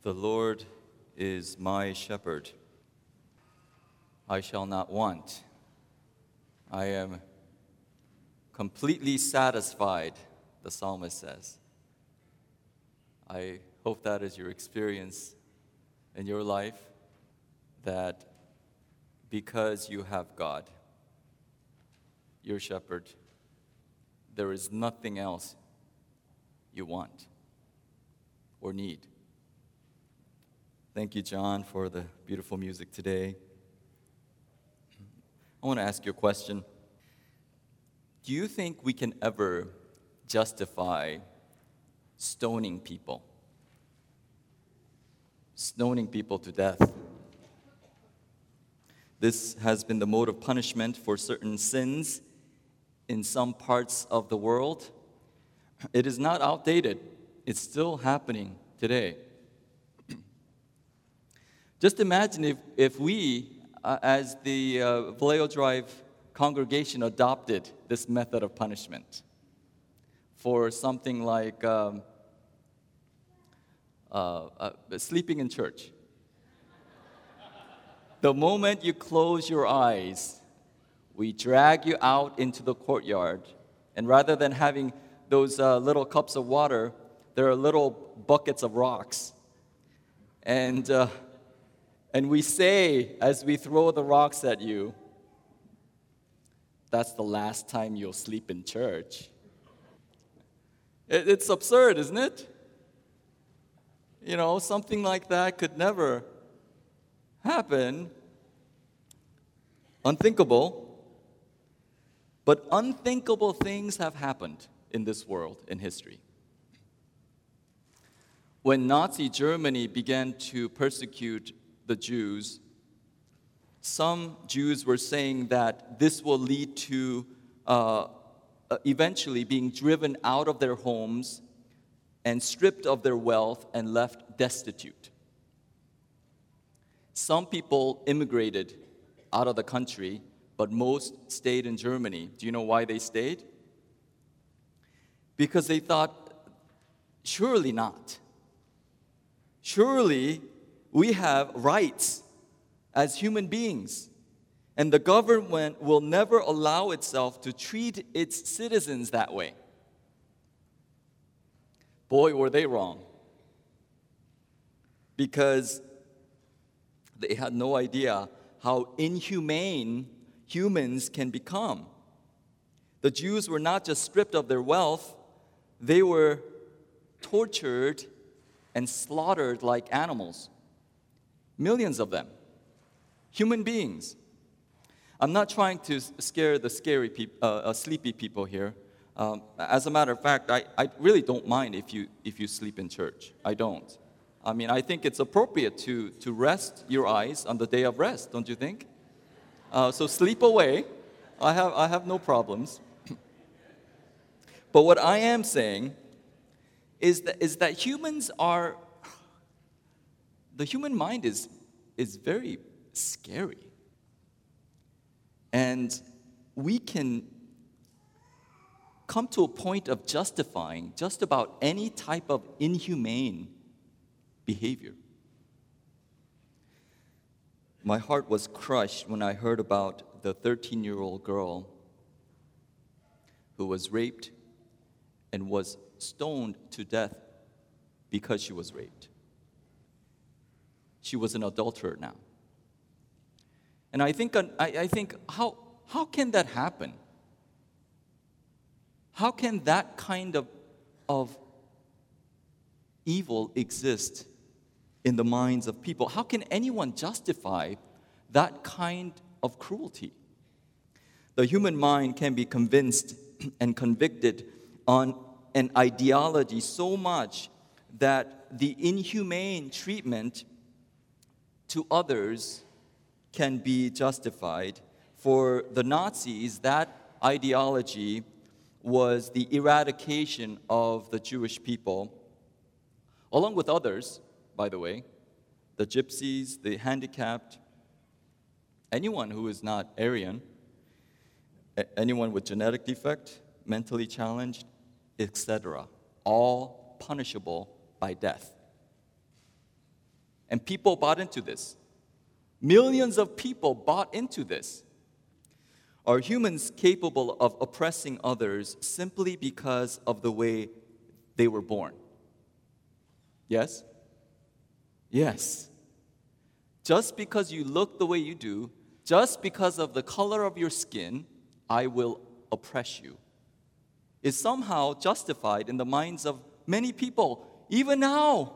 The Lord is my shepherd. I shall not want. I am completely satisfied, the psalmist says. I hope that is your experience in your life, that because you have God, your shepherd, there is nothing else you want or need. Thank you, John, for the beautiful music today. I want to ask you a question. Do you think we can ever justify stoning people? Stoning people to death. This has been the mode of punishment for certain sins in some parts of the world. It is not outdated. It's still happening today. Just imagine if we, as the Vallejo Drive congregation, adopted this method of punishment for something like sleeping in church. The moment you close your eyes, we drag you out into the courtyard, and rather than having those little cups of water, there are little buckets of rocks. And we say, as we throw the rocks at you, that's the last time you'll sleep in church. It's absurd, isn't it? You know, something like that could never happen. Unthinkable. But unthinkable things have happened in this world, in history. When Nazi Germany began to persecute the Jews, some Jews were saying that this will lead to eventually being driven out of their homes and stripped of their wealth and left destitute. Some people immigrated out of the country, but most stayed in Germany. Do you know why they stayed? Because they thought, surely not. Surely we have rights as human beings, and the government will never allow itself to treat its citizens that way. Boy, were they wrong. Because they had no idea how inhumane humans can become. The Jews were not just stripped of their wealth, they were tortured and slaughtered like animals. Millions of them. Human beings. I'm not trying to scare the sleepy people here. As a matter of fact, I really don't mind if you sleep in church. I don't. I mean, I think it's appropriate to rest your eyes on the day of rest, don't you think? So sleep away. I have no problems. But what I am saying is that the human mind is very scary. And we can come to a point of justifying just about any type of inhumane behavior. My heart was crushed when I heard about the 13-year-old girl who was raped and was stoned to death because she was raped. She was an adulterer now. And I think how can that happen? How can that kind of evil exist in the minds of people? How can anyone justify that kind of cruelty? The human mind can be convinced and convicted on an ideology so much that the inhumane treatment to others can be justified. For the Nazis, that ideology was the eradication of the Jewish people, along with others, by the way, the gypsies, the handicapped, anyone who is not Aryan, anyone with genetic defect, mentally challenged, etc., all punishable by death. And people bought into this. Millions of people bought into this. Are humans capable of oppressing others simply because of the way they were born? Yes? Yes. Just because you look the way you do, just because of the color of your skin, I will oppress you, is somehow justified in the minds of many people, even now.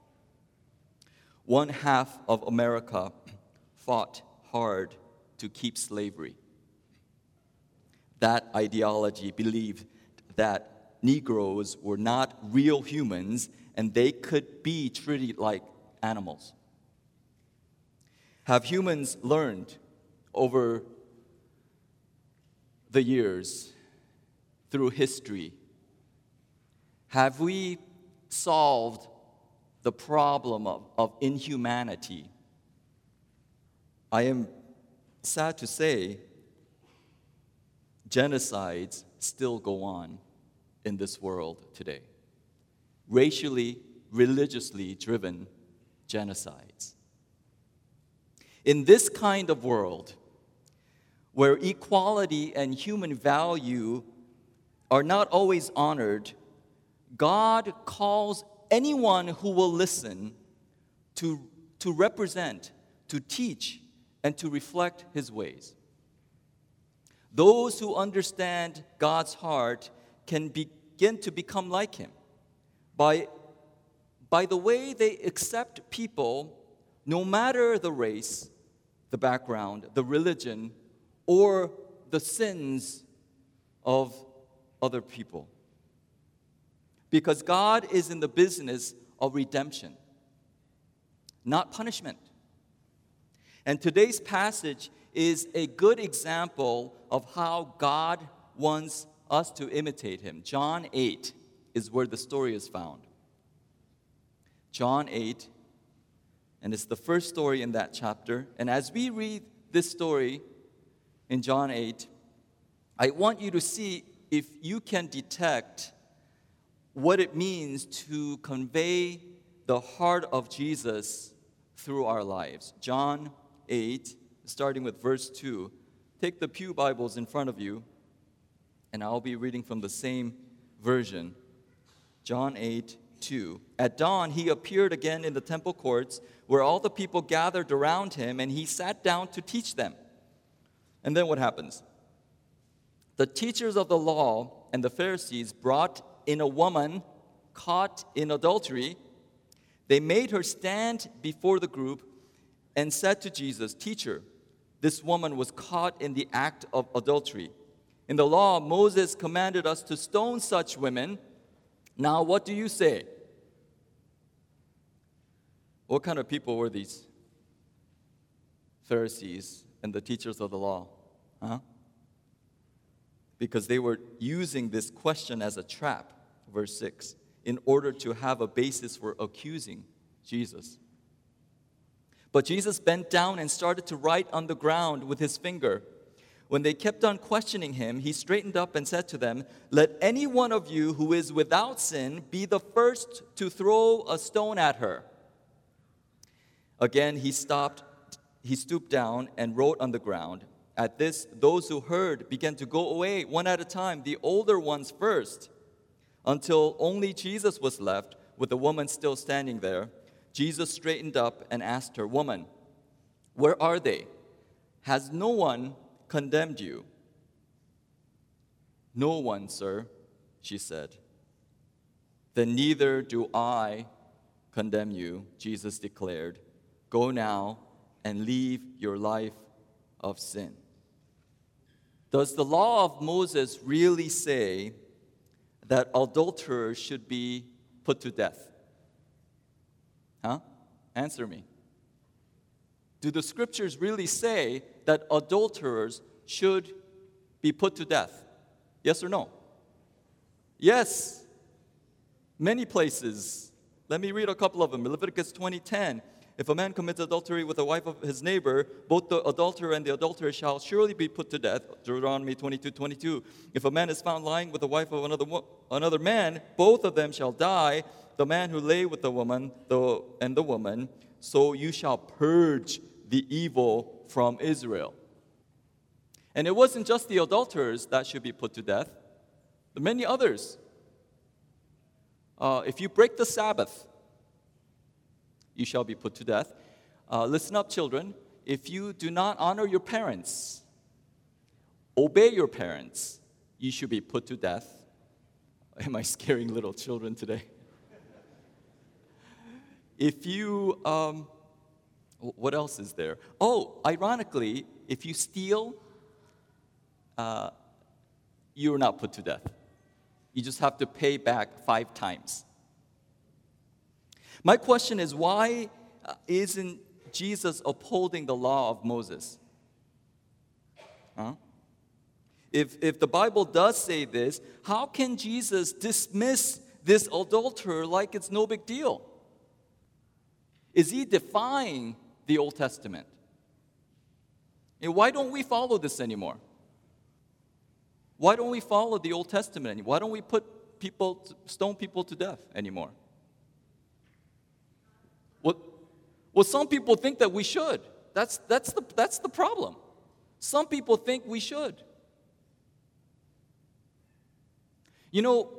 One half of America fought hard to keep slavery. That ideology believed that Negroes were not real humans and they could be treated like animals. Have humans learned over the years, through history, have we solved the problem of inhumanity? I am sad to say, genocides still go on in this world today. Racially, religiously driven genocides. In this kind of world, where equality and human value are not always honored, God calls anyone who will listen to represent, to teach, and to reflect His ways. Those who understand God's heart can begin to become like Him by the way they accept people, no matter the race, the background, the religion, or the sins of other people. Because God is in the business of redemption, not punishment. And today's passage is a good example of how God wants us to imitate Him. John 8 is where the story is found. John 8, and it's the first story in that chapter. And as we read this story in John 8, I want you to see if you can detect what it means to convey the heart of Jesus through our lives. John 8, starting with verse 2. Take the Pew Bibles in front of you, and I'll be reading from the same version. John 8, 2. At dawn, He appeared again in the temple courts, where all the people gathered around Him, and He sat down to teach them. And then what happens? The teachers of the law and the Pharisees brought in a woman caught in adultery. They made her stand before the group and said to Jesus, "Teacher, this woman was caught in the act of adultery. In the law, Moses commanded us to stone such women. Now, what do you say?" What kind of people were these Pharisees and the teachers of the law? Because they were using this question as a trap, verse 6, in order to have a basis for accusing Jesus. But Jesus bent down and started to write on the ground with His finger. When they kept on questioning Him, He straightened up and said to them, "Let any one of you who is without sin be the first to throw a stone at her." Again, He stooped down and wrote on the ground. At this, those who heard began to go away one at a time, the older ones first, until only Jesus was left with the woman still standing there. Jesus straightened up and asked her, "Woman, where are they? Has no one condemned you?" "No one, sir," she said. "Then neither do I condemn you," Jesus declared. "Go now and leave your life of sin." Does the law of Moses really say that adulterers should be put to death? Answer me. Do the scriptures really say that adulterers should be put to death? Yes or no? Yes. Many places. Let me read a couple of them. Leviticus 20:10. If a man commits adultery with the wife of his neighbor, both the adulterer and the adulteress shall surely be put to death. Deuteronomy 22:22. If a man is found lying with the wife of another man, both of them shall die. The man who lay with the woman and the woman. so you shall purge the evil from Israel. And it wasn't just the adulterers that should be put to death. There are many others. If you break the Sabbath, you shall be put to death. Listen up, children. If you do not honor your parents, obey your parents, you should be put to death. Am I scaring little children today? If you, what else is there? Oh, ironically, if you steal, you're not put to death. You just have to pay back 5 times. My question is, why isn't Jesus upholding the law of Moses? Huh? If the Bible does say this, how can Jesus dismiss this adulterer like it's no big deal? Is he defying the Old Testament? And why don't we follow this anymore? Why don't we follow the Old Testament anymore? Why don't we stone people to death anymore? Well, some people think that we should. That's the problem. Some people think we should. You know,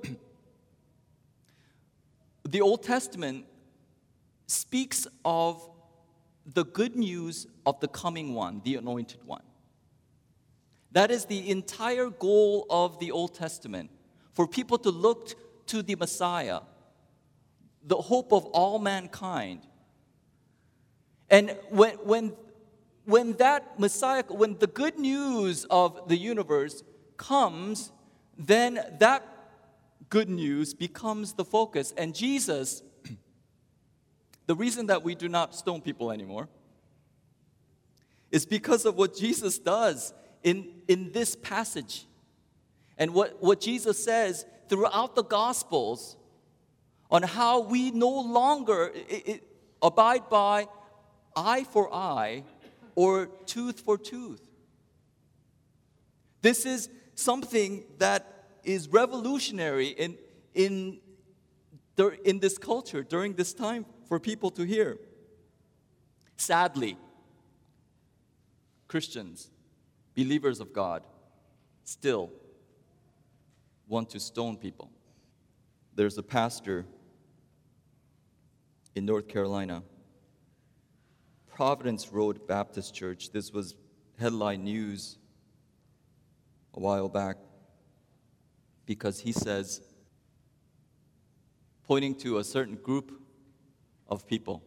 the Old Testament speaks of the good news of the coming one, the anointed one. That is the entire goal of the Old Testament, for people to look to the Messiah, the hope of all mankind. And when that Messiah, when the good news of the universe comes, then that good news becomes the focus. And Jesus, the reason that we do not stone people anymore is because of what Jesus does in this passage. And what Jesus says throughout the Gospels on how we no longer abide by eye for eye or tooth for tooth. This is something that is revolutionary in this culture during this time for people to hear. Sadly, Christians, believers of God, still want to stone people. There's a pastor in North Carolina, Providence Road Baptist Church. This was headline news a while back because he says, pointing to a certain group of people,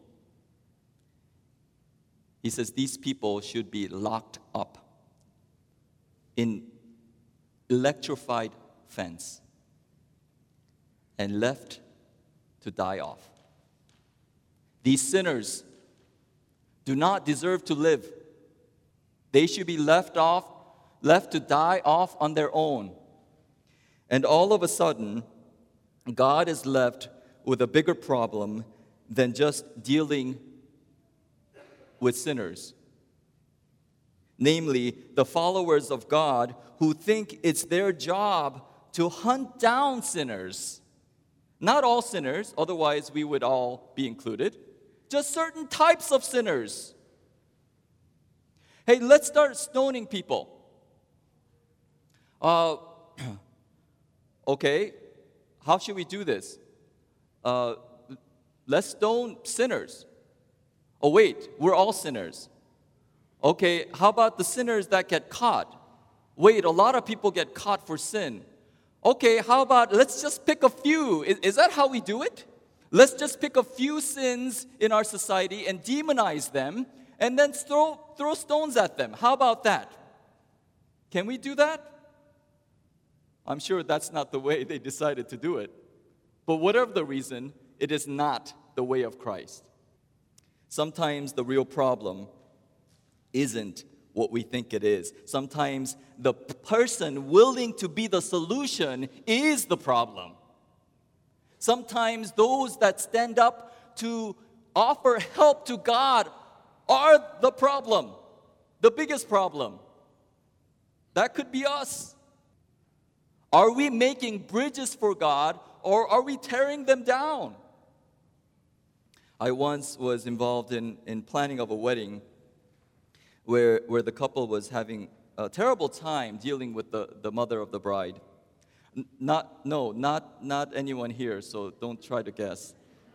he says these people should be locked up in electrified fence and left to die off. These sinners do not deserve to live. They should be left to die off on their own. And all of a sudden, God is left with a bigger problem than just dealing with sinners. Namely, the followers of God who think it's their job to hunt down sinners. Not all sinners, otherwise we would all be included. Just certain types of sinners. Hey, let's start stoning people. Okay, how should we do this? Let's stone sinners. Oh, wait, we're all sinners. Okay, how about the sinners that get caught? Wait, a lot of people get caught for sin. Okay, how about let's just pick a few. Is that how we do it? Let's just pick a few sins in our society and demonize them and then throw stones at them. How about that? Can we do that? I'm sure that's not the way they decided to do it. But whatever the reason, it is not the way of Christ. Sometimes the real problem isn't what we think it is. Sometimes the person willing to be the solution is the problem. Sometimes those that stand up to offer help to God are the problem, the biggest problem. That could be us. Are we making bridges for God, or are we tearing them down? I once was involved in planning of a wedding where the couple was having a terrible time dealing with the mother of the bride. Not anyone here, so don't try to guess.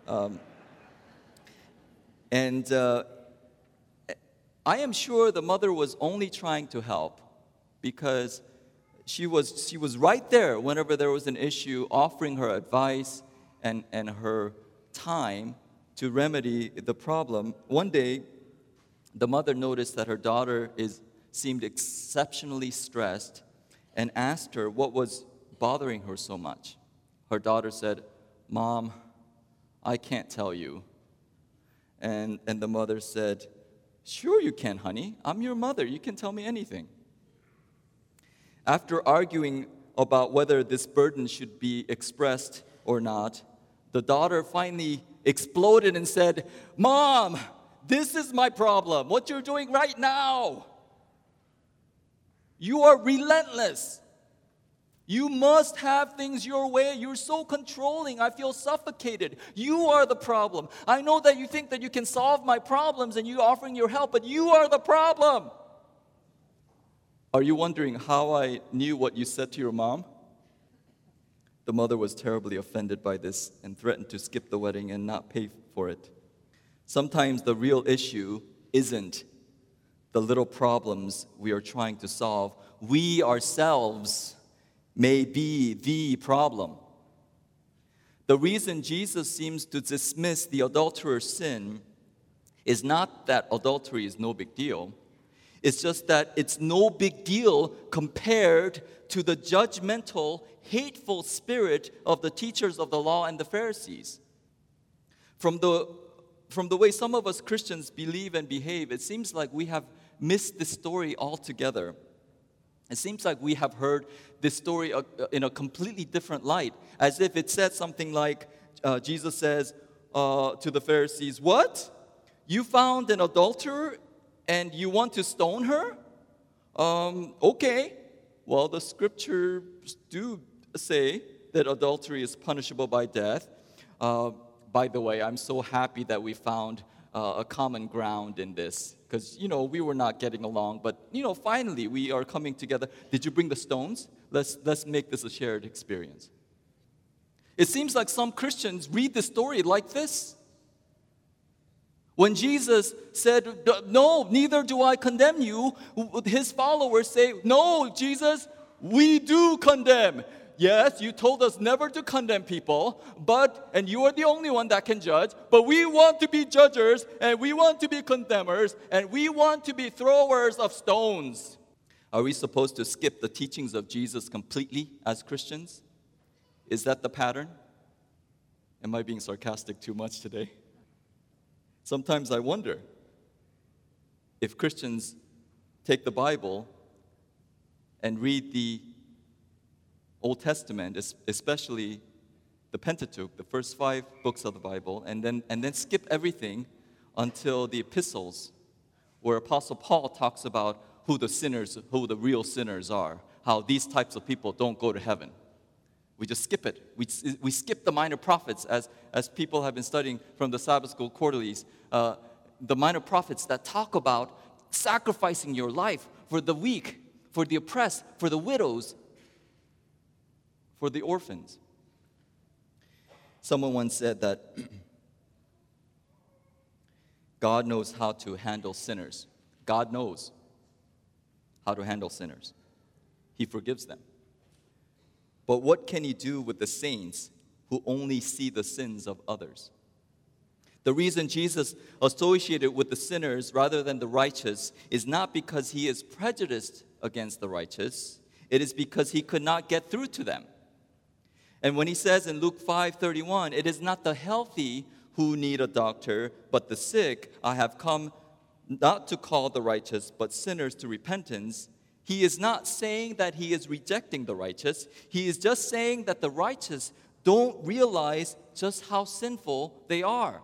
And I am sure the mother was only trying to help because she was right there whenever there was an issue, offering her advice and her time to remedy the problem. One day, the mother noticed that her daughter seemed exceptionally stressed and asked her what was bothering her so much. Her daughter said, "Mom, I can't tell you." And the mother said, "Sure you can, honey. I'm your mother. You can tell me anything." After arguing about whether this burden should be expressed or not, the daughter finally exploded and said, "Mom, this is my problem. What you're doing right now. You are relentless. You must have things your way. You're so controlling. I feel suffocated. You are the problem. I know that you think that you can solve my problems and you're offering your help, but you are the problem." Are you wondering how I knew what you said to your mom? The mother was terribly offended by this and threatened to skip the wedding and not pay for it. Sometimes the real issue isn't the little problems we are trying to solve. We ourselves may be the problem. The reason Jesus seems to dismiss the adulterer's sin is not that adultery is no big deal. It's just that it's no big deal compared to the judgmental, hateful spirit of the teachers of the law and the Pharisees. From the way some of us Christians believe and behave, it seems like we have missed this story altogether. It seems like we have heard this story in a completely different light, as if it said something like, Jesus says to the Pharisees, "What? You found an adulterer and you want to stone her? Okay. Well, the scriptures do say that adultery is punishable by death. By the way, I'm so happy that we found a common ground in this, because, we were not getting along, but, finally we are coming together. Did you bring the stones? Let's make this a shared experience." It seems like some Christians read the story like this. When Jesus said, "No, neither do I condemn you," his followers say, "No, Jesus, we do condemn. Yes, you told us never to condemn people, and you are the only one that can judge, but we want to be judgers, and we want to be condemners, and we want to be throwers of stones." Are we supposed to skip the teachings of Jesus completely as Christians? Is that the pattern? Am I being sarcastic too much today? Sometimes I wonder if Christians take the Bible and read the Old Testament, especially the Pentateuch, the first 5 books of the Bible, and then skip everything until the epistles, where Apostle Paul talks about who the real sinners are, how these types of people don't go to heaven. We just skip it. We skip the minor prophets, as people have been studying from the Sabbath School quarterlies, the minor prophets that talk about sacrificing your life for the weak, for the oppressed, for the widows, for the orphans. Someone once said that God knows how to handle sinners. God knows how to handle sinners. He forgives them. But what can He do with the saints who only see the sins of others? The reason Jesus associated with the sinners rather than the righteous is not because He is prejudiced against the righteous. It is because He could not get through to them. And when He says in Luke 5:31, "It is not the healthy who need a doctor, but the sick, I have come not to call the righteous, but sinners to repentance," He is not saying that He is rejecting the righteous. He is just saying that the righteous don't realize just how sinful they are.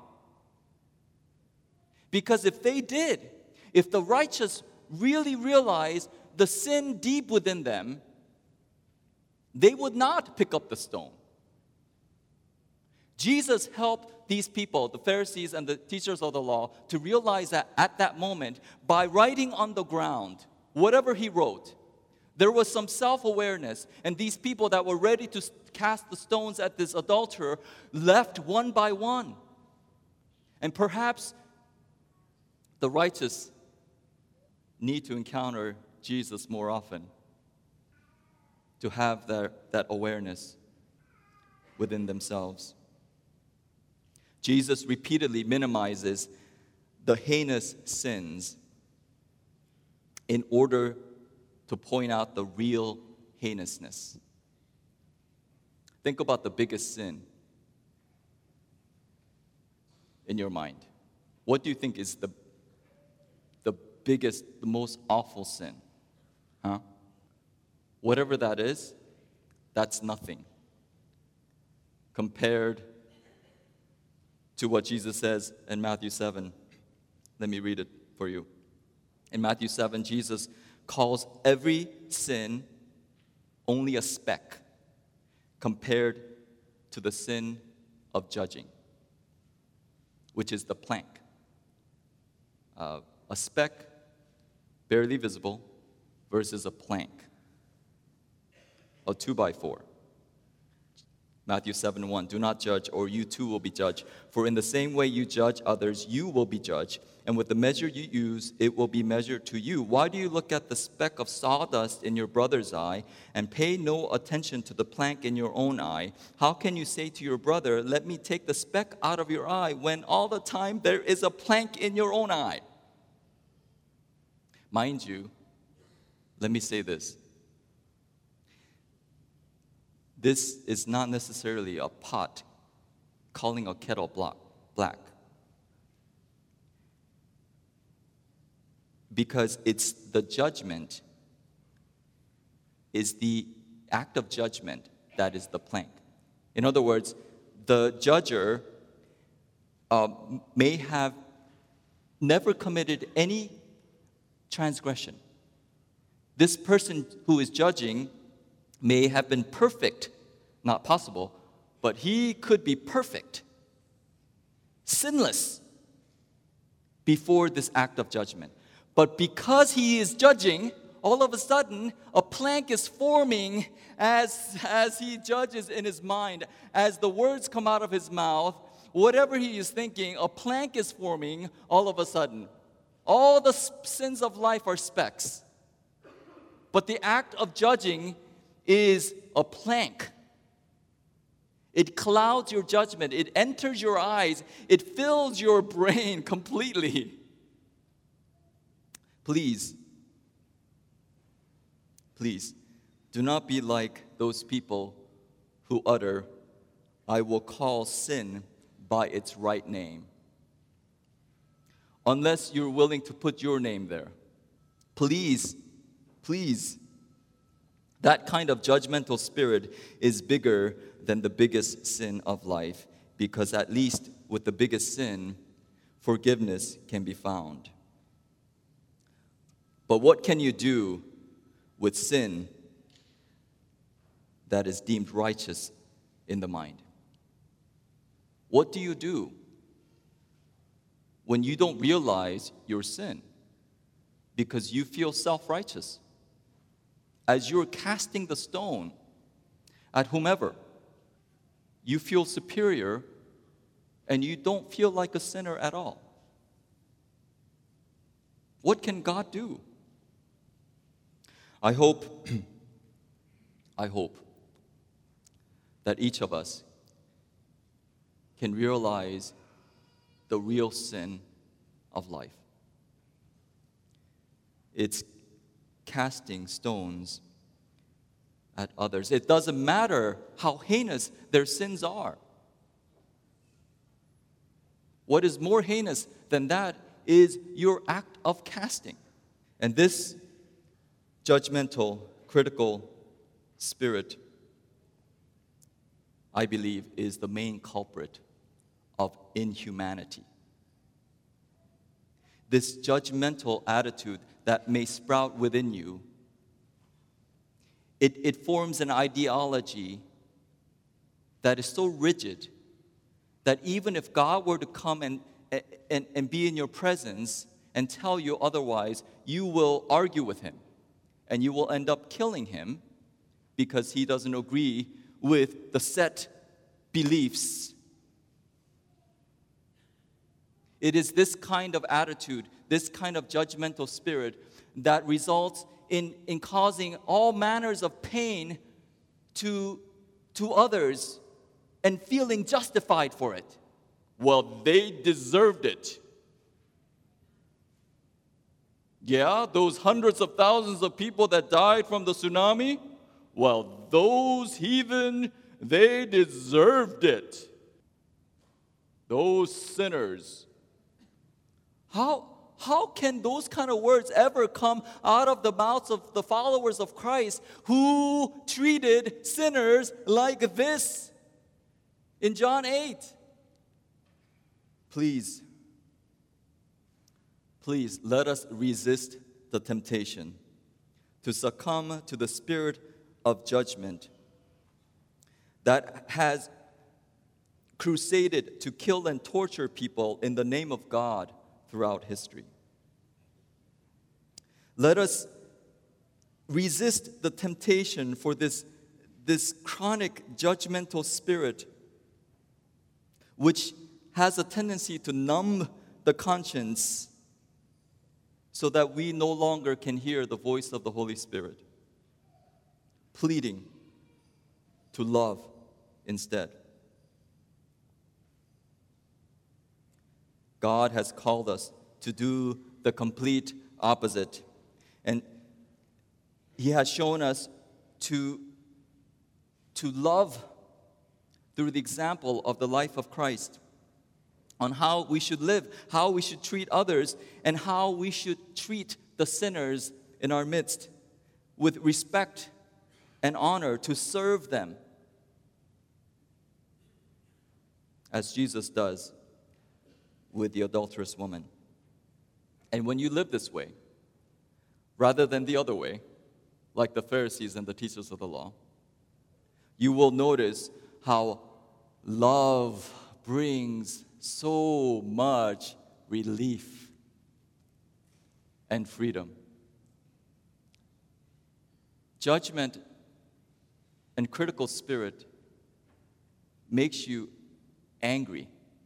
Because if they did, if the righteous really realized the sin deep within them, they would not pick up the stone. Jesus helped these people, the Pharisees and the teachers of the law, to realize that at that moment, by writing on the ground, whatever he wrote, there was some self-awareness, and these people that were ready to cast the stones at this adulterer left one by one. And perhaps the righteous need to encounter Jesus more often to have that awareness within themselves. Jesus repeatedly minimizes the heinous sins in order to point out the real heinousness. Think about the biggest sin in your mind. What do you think is the biggest, the most awful sin? Whatever that is, that's nothing compared to what Jesus says in Matthew 7. Let me read it for you. In Matthew 7, Jesus calls every sin only a speck compared to the sin of judging, which is the plank. A speck, barely visible, versus a plank, a 2x4. Matthew 7:1, do not judge, or you too will be judged. For in the same way you judge others, you will be judged. And with the measure you use, it will be measured to you. Why do you look at the speck of sawdust in your brother's eye and pay no attention to the plank in your own eye? How can you say to your brother, let me take the speck out of your eye, when all the time there is a plank in your own eye? Mind you, let me say this. This is not necessarily a pot calling a kettle black. Because it's the judgment, is the act of judgment that is the plank. In other words, the judger may have never committed any transgression. This person who is judging may have been perfect, not possible, but he could be perfect, sinless, before this act of judgment. But because he is judging, all of a sudden, a plank is forming as he judges in his mind. As the words come out of his mouth, whatever he is thinking, a plank is forming all of a sudden. All the sins of life are specks. But the act of judging is a plank. It clouds your judgment. It enters your eyes. It fills your brain completely. Please, do not be like those people who utter, I will call sin by its right name. Unless you're willing to put your name there. Please, that kind of judgmental spirit is bigger than the biggest sin of life, because at least with the biggest sin, forgiveness can be found. But what can you do with sin that is deemed righteous in the mind? What do you do when you don't realize your sin because you feel self-righteous? As you're casting the stone at whomever, you feel superior and you don't feel like a sinner at all. What can God do? I hope that each of us can realize the real sin of life. It's casting stones at others. It doesn't matter how heinous their sins are. What is more heinous than that is your act of casting. And this judgmental, critical spirit, I believe, is the main culprit of inhumanity. This judgmental attitude that may sprout within you, it forms an ideology that is so rigid that even if God were to come and be in your presence and tell you otherwise, you will argue with him and you will end up killing him because he doesn't agree with the set beliefs. It is this kind of attitude, this kind of judgmental spirit that results in causing all manners of pain to others and feeling justified for it. Well, they deserved it. Yeah, those hundreds of thousands of people that died from the tsunami, well, those heathen, they deserved it. Those sinners. How can those kind of words ever come out of the mouths of the followers of Christ who treated sinners like this? In John 8, please let us resist the temptation to succumb to the spirit of judgment that has crusaded to kill and torture people in the name of God throughout history. Let us resist the temptation for this chronic judgmental spirit, which has a tendency to numb the conscience so that we no longer can hear the voice of the Holy Spirit, pleading to love instead. God has called us to do the complete opposite. And he has shown us to love through the example of the life of Christ, on how we should live, how we should treat others, and how we should treat the sinners in our midst with respect and honor, to serve them as Jesus does with the adulterous woman. And when you live this way, rather than the other way, like the Pharisees and the teachers of the law, you will notice how love brings so much relief and freedom. Judgment and critical spirit makes you angry.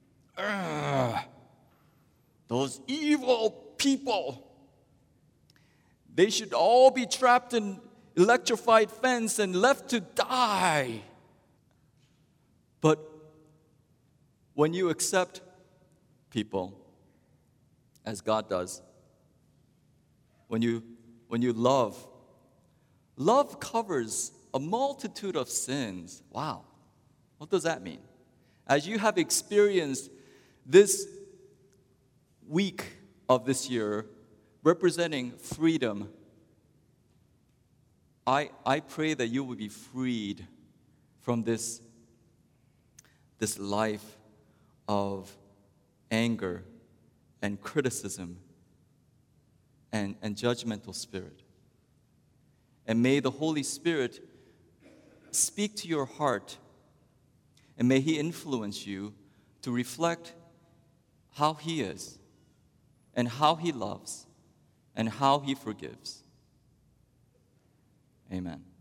Those evil people, they should all be trapped in electrified fence and left to die. But when you accept people as God does, when you love covers a multitude of sins. Wow. What does that mean? As you have experienced this week of this year representing freedom, I pray that you will be freed from this life of anger and criticism and judgmental spirit. And may the Holy Spirit speak to your heart, and may He influence you to reflect how He is, and how He loves, and how He forgives. Amen.